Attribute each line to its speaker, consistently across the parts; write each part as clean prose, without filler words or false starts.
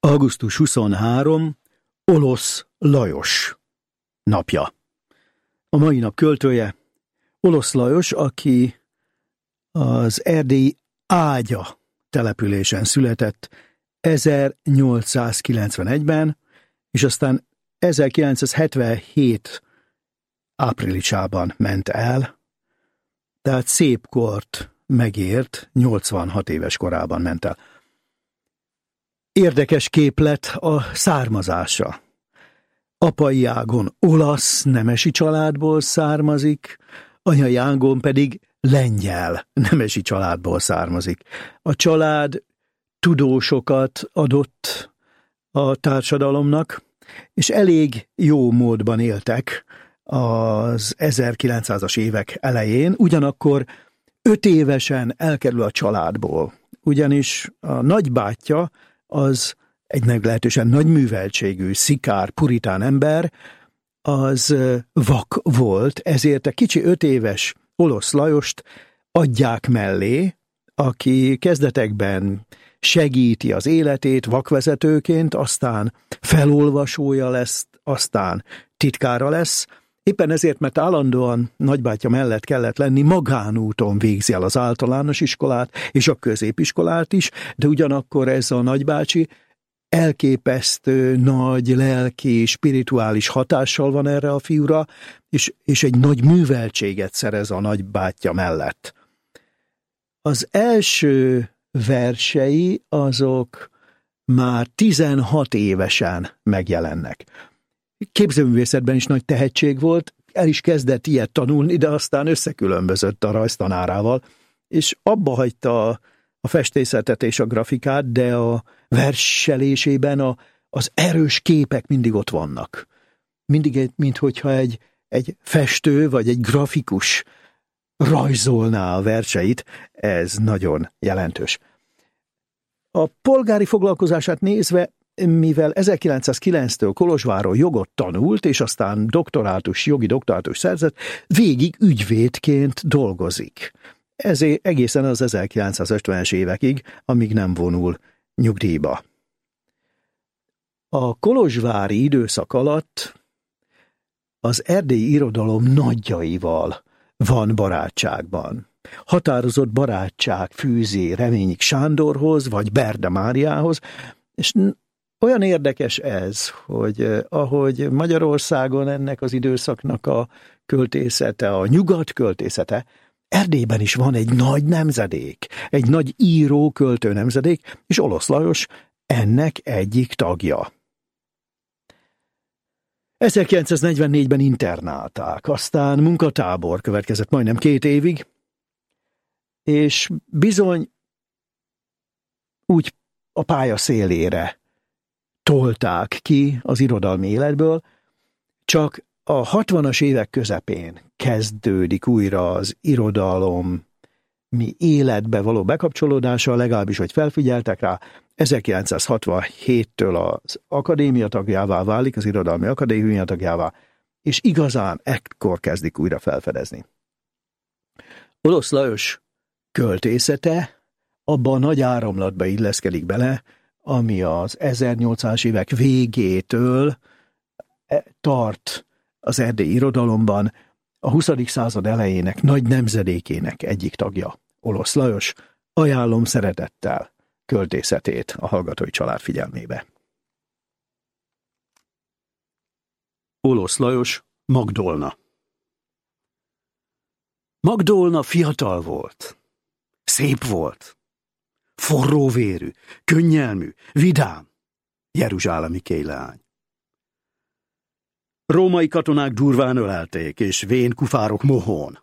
Speaker 1: Augusztus 23. Olosz Lajos napja. A mai nap költője Olosz Lajos, aki az erdélyi Ágya településen született 1891-ben, és aztán 1977 áprilisában ment el, tehát szép kort megért, 86 éves korában ment el. Érdekes képlet a származása. Apai ágon olasz nemesi családból származik, anyai ágon pedig lengyel nemesi családból származik. A család tudósokat adott a társadalomnak, és elég jó módban éltek az 1900-as évek elején, ugyanakkor 5 évesen elkerül a családból, ugyanis a nagybátyja az egy meglehetősen nagy műveltségű, szikár, puritán ember, az vak volt, ezért a kicsi 5 éves Olosz Lajost adják mellé, aki kezdetekben segíti az életét vakvezetőként, aztán felolvasója lesz, aztán titkára lesz. Éppen ezért, mert állandóan nagybátyja mellett kellett lenni, magánúton végzi el az általános iskolát és a középiskolát is, de ugyanakkor ez a nagybácsi elképesztő nagy lelki, spirituális hatással van erre a fiúra, és egy nagy műveltséget szerez a nagybátyja mellett. Az első versei azok már 16 évesen megjelennek. Képzőművészetben is nagy tehetség volt, el is kezdett ilyet tanulni, de aztán összekülönbözött a rajztanárával, és abba hagyta a festészetet és a grafikát, de a verselésében az erős képek mindig ott vannak. Mindig, minthogyha egy festő vagy egy grafikus rajzolná a verseit, ez nagyon jelentős. A polgári foglalkozását nézve, mivel 1909-től Kolozsváron jogot tanult, és aztán jogi doktorátus szerzett, végig ügyvédként dolgozik. Ezért egészen az 1950-es évekig, amíg nem vonul nyugdíjba. A kolozsvári időszak alatt az erdélyi irodalom nagyjaival van barátságban. Határozott barátság fűzi Reményik Sándorhoz, vagy Berde Máriához, és olyan érdekes ez, hogy ahogy Magyarországon ennek az időszaknak a költészete, a nyugat költészete, Erdélyben is van egy nagy nemzedék, egy nagy író-költő nemzedék, és Olosz Lajos ennek egyik tagja. 1944-ben internálták, aztán munkatábor következett majdnem 2 évig, és bizony úgy a pálya szélére tolták ki az irodalmi életből, csak a 60-as évek közepén kezdődik újra az irodalom életbe való bekapcsolódása, legalábbis, hogy felfigyeltek rá. 1967-től az akadémia tagjává válik, az irodalmi akadémia tagjává, és igazán ekkor kezdik újra felfedezni. Olosz Lajos költészete abba a nagy áramlatba illeszkedik bele, ami az 1800-as évek végétől tart az erdélyi irodalomban, a 20. század elejének nagy nemzedékének egyik tagja, Olosz Lajos. Ajánlom szeretettel költészetét a hallgatói család figyelmébe. Olosz Lajos, Magdolna. Magdolna fiatal volt, szép volt, forróvérű, könnyelmű, vidám, jeruzsálemi kéleány. Római katonák durván ölelték, és vén kufárok mohón.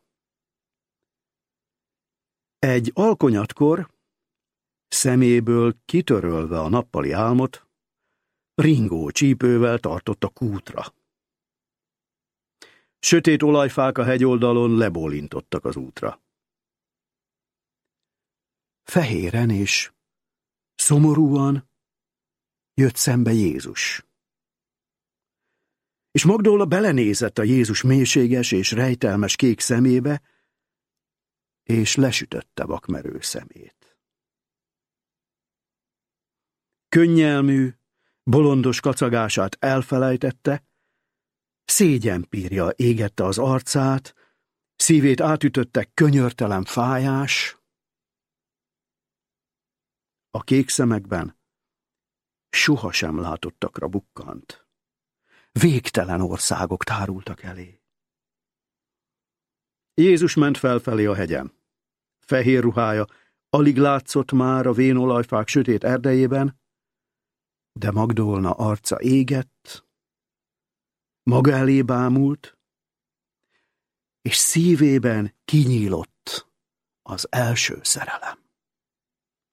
Speaker 1: Egy alkonyatkor, szeméből kitörölve a nappali álmot, ringó csípővel tartott a kútra. Sötét olajfák a hegyoldalon lebólintottak az útra. Fehéren és szomorúan jött szembe Jézus. És Magdolna belenézett a Jézus mélységes és rejtelmes kék szemébe, és lesütötte vakmerő szemét. Könnyelmű, Bolondos kacagását elfelejtette, szégyenpírja égette az arcát, szívét átütötte könyörtelen fájás. A kék szemekben sohasem látottakra bukkant. Végtelen országok tárultak elé. Jézus ment felfelé a hegyen. Fehér ruhája alig látszott már a vénolajfák sötét erdejében, de Magdolna arca égett, maga elé bámult, és szívében kinyílott az első szerelem.